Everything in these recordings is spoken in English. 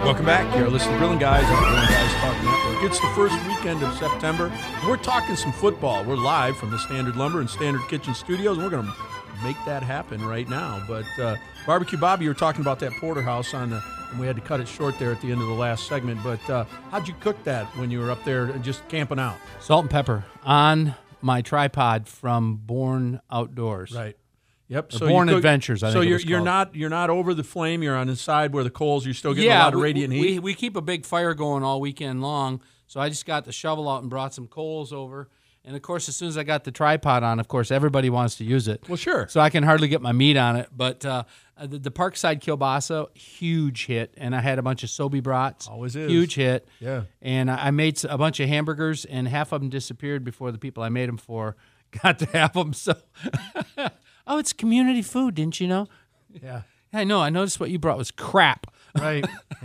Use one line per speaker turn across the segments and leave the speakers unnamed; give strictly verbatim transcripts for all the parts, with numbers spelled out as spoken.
Welcome back. You're listening to Grilling Guys on the Grilling Guys Talk Network. It's the first weekend of September. We're talking some football. We're live from the Standard Lumber and Standard Kitchen Studios, and we're going to make that happen right now. But uh, Barbecue Bobby, you were talking about that porterhouse on the, and we had to cut it short there at the end of the last segment. But uh, how'd you cook that when you were up there just camping out?
Salt and pepper on my tripod from Born Outdoors.
Right. Yep.
Or
so
Born
you cook,
Adventures. I
so
think it
you're
was
you're
called.
not you're not over the flame. You're on the side where the coals. You're still getting
yeah,
a lot of
we-
radiant
we,
heat.
We, we keep a big fire going all weekend long. So I just got the shovel out and brought some coals over. And of course, as soon as I got the tripod on, of course, everybody wants to use it.
Well, sure.
So I can hardly get my meat on it. But uh, the, the Parkside Kielbasa, huge hit. And I had a bunch of Sobe brats.
Always is.
Huge hit.
Yeah.
And I I made a bunch of hamburgers, and half of them disappeared before the people I made them for got to have them. So, oh, it's community food, didn't you know?
Yeah.
I know. I noticed what you brought was crap.
Right.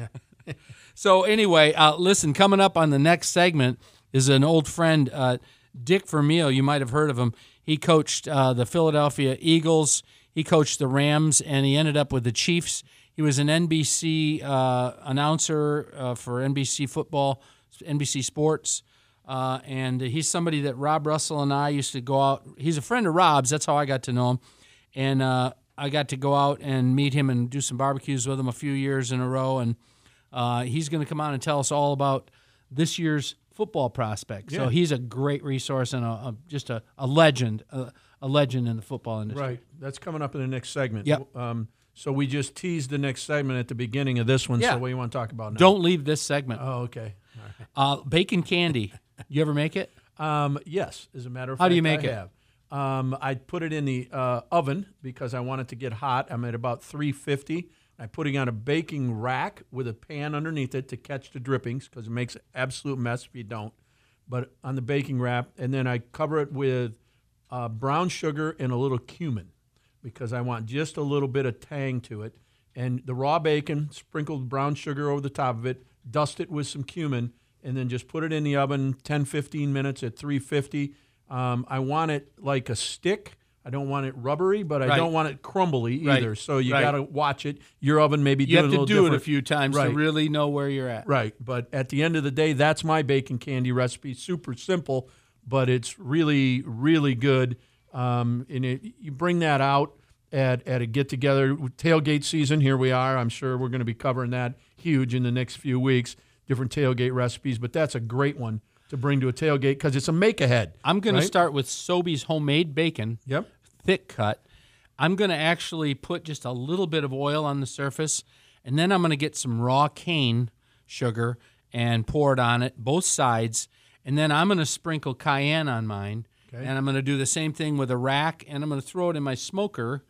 So anyway, uh, listen, coming up on the next segment is an old friend, uh, Dick Vermeil. You might have heard of him. He coached uh, the Philadelphia Eagles. He coached the Rams, and he ended up with the Chiefs. He was an N B C uh, announcer uh, for N B C football, N B C Sports. Uh, and he's somebody that Rob Russell and I used to go out. He's a friend of Rob's. That's how I got to know him. And uh, I got to go out and meet him and do some barbecues with him a few years in a row. And uh, he's going to come on and tell us all about this year's football prospects.
Yeah.
So he's a great resource and a, a, just a, a legend, a, a legend in the football industry.
Right. That's coming up in the next segment.
Yep.
Um, so we just teased the next segment at the beginning of this one.
Yeah.
So what do you want to talk about now?
Don't leave this segment.
Oh, okay.
Uh, bacon candy. You ever make it?
Um, yes, as a matter of
How
fact,
do you make
I
it?
have. Um, I put it in the uh, oven because I want it to get hot. I'm at about three fifty. I'm putting on a baking rack with a pan underneath it to catch the drippings because it makes an absolute mess if you don't. But on the baking wrap, and then I cover it with uh, brown sugar and a little cumin because I want just a little bit of tang to it. And the raw bacon, sprinkled brown sugar over the top of it, dust it with some cumin, and then just put it in the oven ten, fifteen minutes at three fifty. Um, I want it like a stick. I don't want it rubbery, but I
Right.
don't want it crumbly either.
Right.
So you
Right.
got to watch it. Your oven maybe
You
do it
have
a
to
little
do it a
different.
few times
Right.
to really know where you're at.
Right, but at the end of the day, that's my bacon candy recipe. Super simple, but it's really, really good. Um, and it, you bring that out at, at a get-together. Tailgate season, here we are. I'm sure we're going to be covering that huge in the next few weeks, different tailgate recipes. But that's a great one to bring to a tailgate because it's a make-ahead.
I'm going
right?
to start with Sobe's homemade bacon.
Yep.
Thick cut. I'm going to actually put just a little bit of oil on the surface, and then I'm going to get some raw cane sugar and pour it on it, both sides, and then I'm going to sprinkle cayenne on mine,
Okay.
and I'm going to do the same thing with a rack, and I'm going to throw it in my smoker,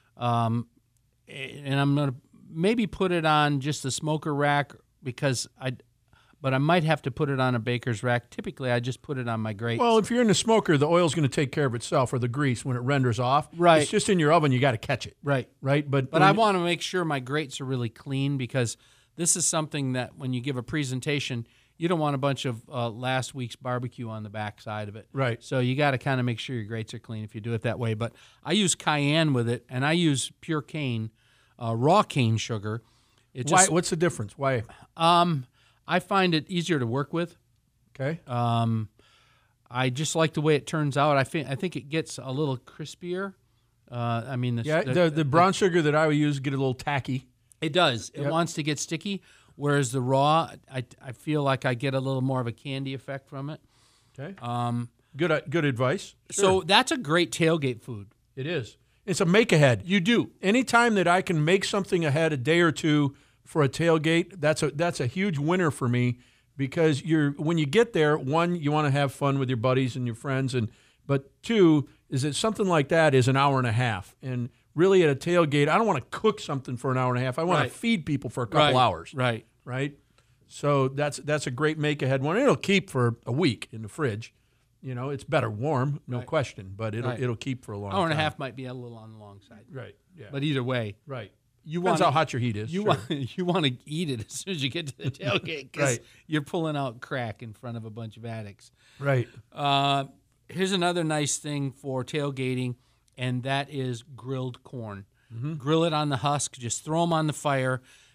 um, and I'm going to maybe put it on just the smoker rack because I, but I might have to put it on a baker's rack. Typically, I just put it on my grate.
Well, if you're in the smoker, the oil's going to take care of itself, or the grease when it renders off.
Right.
It's just in your oven. You got to catch it.
right.
Right. But
But
when
I
you-
want to make sure my grates are really clean because this is something that when you give a presentation, you don't want a bunch of uh, last week's barbecue on the back side of it.
Right.
So you got to kind of make sure your grates are clean if you do it that way. But I use cayenne with it, and I use pure cane, uh, raw cane sugar. It
Why?
just,
What's the difference? Why?
um, I find it easier to work with.
Okay.
Um, I just like the way it turns out. I think I think it gets a little crispier. Uh, I mean, the,
Yeah, the, the brown sugar that I would use get a little tacky.
It does. It
Yep.
wants to get sticky, whereas the raw, I, I feel like I get a little more of a candy effect from it.
Okay.
Um,
Good uh, good advice.
So that's a great tailgate food.
It is. It's a make ahead.
You do.
Anytime that I can make something ahead a day or two for a tailgate, that's a that's a huge winner for me because you're when you get there, one, you want to have fun with your buddies and your friends, and but two is that something like that is an hour and a half. And really at a tailgate, I don't want to cook something for an hour and a half. I want
Right.
to feed people for a couple
Right.
hours.
Right.
Right? So that's that's a great make ahead one. It'll keep for a week in the fridge. You know, it's better warm, no
Right.
question, but it'll
Right.
it'll keep for a long
Hour and a
time.
half might be a little on the long side.
Right. Yeah.
But either way,
right.
you
Depends
want
how hot your heat is.
you
sure.
want you want to eat it as soon as you get to the tailgate because
Right.
you're pulling out crack in front of a bunch of addicts.
Right.
Uh, here's another nice thing for tailgating, and that is grilled corn.
Mm-hmm.
Grill it on the husk. Just throw them on the fire.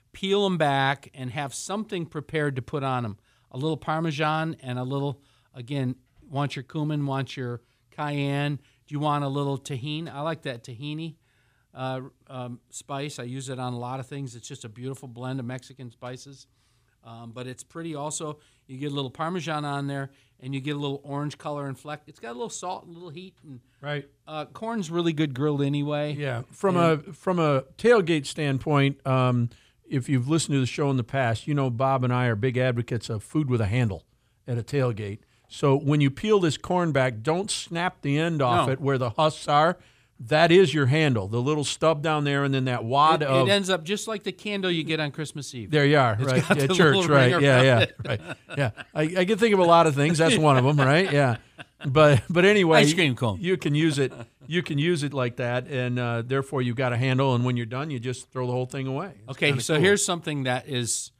peel them back, and have something prepared to put on them. A little Parmesan and a little, again, want your cumin, want your cayenne. Do you want a little tahini? I like that tahini uh, um, spice. I use it on a lot of things. It's just a beautiful blend of Mexican spices. Um, but it's pretty also. You get a little Parmesan on there, and you get a little orange color and fleck. It's got a little salt and a little heat. And,
right.
Uh, corn's really good grilled anyway.
Yeah. From
and,
a from a tailgate standpoint, um, if you've listened to the show in the past, you know Bob and I are big advocates of food with a handle at a tailgate. So when you peel this corn back, don't snap the end off
No.
it where the husks are. That is your handle, the little stub down there, and then that wad
it,
of.
it ends up just like the candle you get on Christmas Eve.
There you are,
It's
right?
got
Yeah,
the
church,
little
right?
ring
Yeah,
around
yeah,
it.
right. Yeah, I, I can think of a lot of things. That's one of them, right? Yeah, but but anyway,
Ice cream cone.
You can use it. You can use it like that, and uh, therefore you've got a handle. And when you're done, you just throw the whole thing away. It's
Okay,
kinda
so
cool.
here's something that is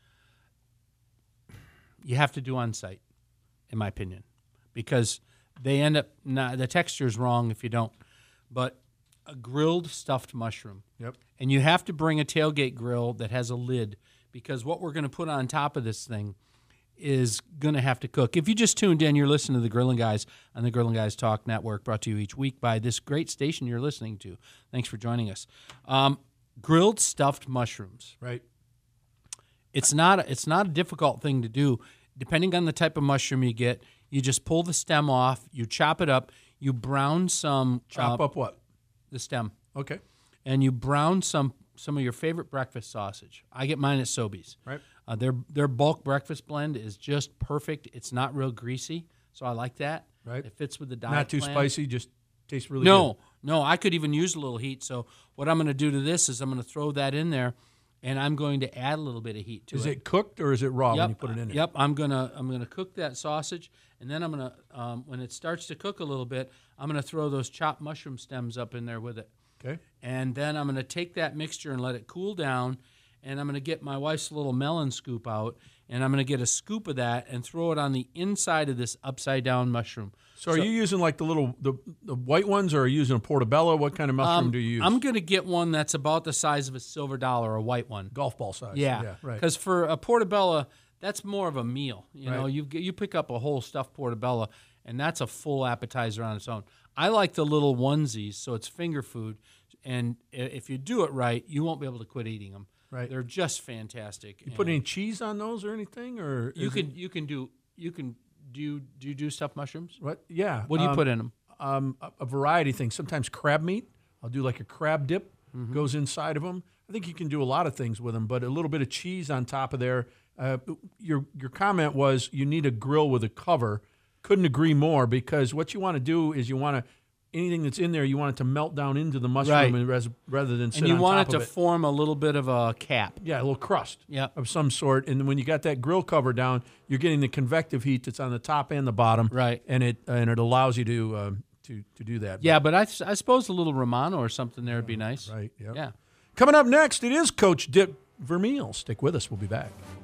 you have to do on site, in my opinion, because they end up not, the texture is wrong if you don't. But a grilled stuffed mushroom.
Yep.
And you have to bring a tailgate grill that has a lid, because what we're going to put on top of this thing is going to have to cook. If you just tuned in, you're listening to the Grilling Guys on the Grilling Guys Talk Network, brought to you each week by this great station you're listening to. Thanks for joining us. Um, grilled stuffed mushrooms.
Right.
It's not it's not a difficult thing to do. Depending on the type of mushroom you get, you just pull the stem off, you chop it up, you brown some
Chop
uh,
up what?
the stem,
Okay.
and you brown some some of your favorite breakfast sausage. I get mine at Sobeys.
Right.
Uh, their their bulk breakfast blend is just perfect. It's not real greasy, so I like that.
Right.
It fits with the diet.
Not too
plan.
spicy. Just tastes really
No,
good.
no, I could even use a little heat. So what I'm going to do to this is I'm going to throw that in there, and I'm going to add a little bit of heat to
Is
it.
it cooked or is it raw
Yep.
when you put it in there?
Yep, I'm gonna I'm gonna cook that sausage, and then I'm gonna um, when it starts to cook a little bit, I'm gonna throw those chopped mushroom stems up in there with it,
Okay.
and then I'm gonna take that mixture and let it cool down, and I'm gonna get my wife's little melon scoop out, and I'm gonna get a scoop of that and throw it on the inside of this upside down mushroom.
So, are you using like the little the, the white ones, or are you using a portobello? What kind of mushroom
Um,
do you use?
I'm gonna get one that's about the size of a silver dollar, a white one.
Golf ball size.
Yeah,
Yeah. Right.
Because for a portobello, that's more of a meal. You know,
Right.
you you pick up a whole stuffed portobello, and that's a full appetizer on its own. I like the little onesies, so it's finger food, and i- if you do it right, you won't be able to quit eating them.
Right.
They're just fantastic.
You put any cheese on those or anything, or
You
is
can
it-
you can do you can do you, do you do stuffed mushrooms?
what? Yeah.
What do you
um,
put in them?
Um, a, a variety of things. Sometimes crab meat. I'll do like a crab dip.
Mm-hmm.
Goes inside of them. I think you can do a lot of things with them, but a little bit of cheese on top of there. Uh, your your comment was you need a grill with a cover. Couldn't agree more, because what you want to do is you want to anything that's in there, you want it to melt down into the mushroom
Right.
and res, rather than sit
And you
on
want
top
it to
of it.
form a little bit of a cap.
Yeah, a little crust
Yep.
of some sort. And when you got that grill cover down, you're getting the convective heat that's on the top and the bottom.
Right.
And it and it allows you to um, to to do that.
Yeah, but I, I suppose a little Romano or something there would be nice.
Right. Yep.
Yeah.
Coming up next, it is Coach Dick Vermeil. Stick with us. We'll be back.